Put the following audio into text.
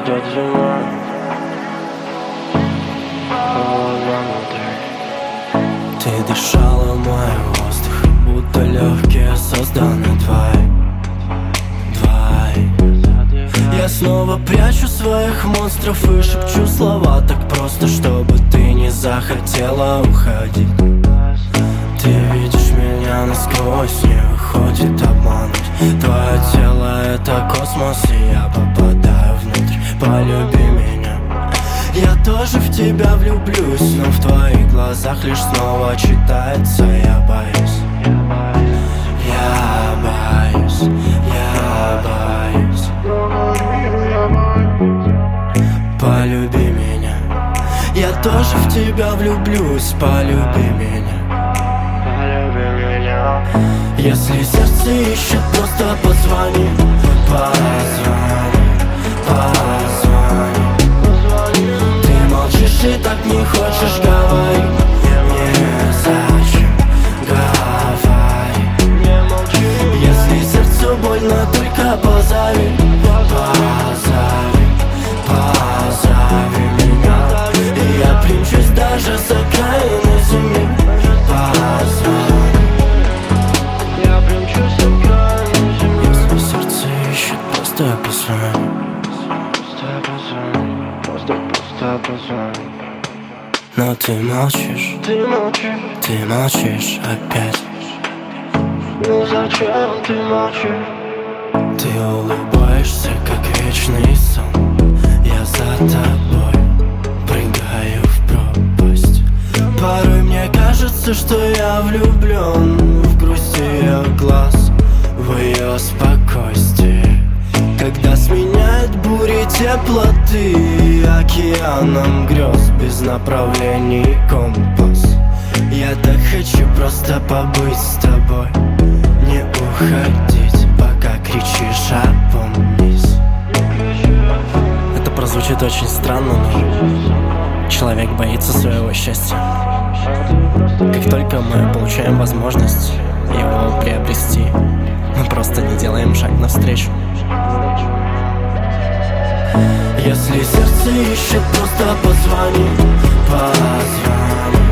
ждет зима. Ты дышала моим воздухом, будто легкие созданы двое. Я снова прячу своих монстров и шепчу слова так просто, чтобы ты не захотела уходить. Ты видишь меня насквозь, не выходит обмануть. Твое тело — это космос, и я попадаю внутрь. Полюби меня. Я тоже в тебя влюблюсь, но в твоих глазах лишь снова читается «Я боюсь». Я боюсь, я боюсь. Полюби меня. Я тоже в тебя влюблюсь, полюби меня. Если сердце ищет, просто позвони. Позвони, позвони. Ты молчишь и так не хочешь говорить. Незачем говорить. Если сердцу больно, только позови. Позови, позови меня, и я примчусь даже с окраины земли. Позвони. Если сердце ищет, просто позвони. Но ты молчишь, ты молчишь опять. Ну зачем ты молчишь? Ты улыбаешься, как вечный сон. Я за тобой прыгаю в пропасть. Порой мне кажется, что я влюблен в грусть ее глаз, в ее спокойствие, когда сменяет бури теплоты океаном грез без направлений и компас. Я так хочу просто побыть с тобой, не уходить, пока кричишь «Опомнись». Это прозвучит очень странно, но человек боится своего счастья. Как только мы получаем возможность его приобрести, мы просто не делаем шаг навстречу. Если сердце ищет, просто позвони. Позвони,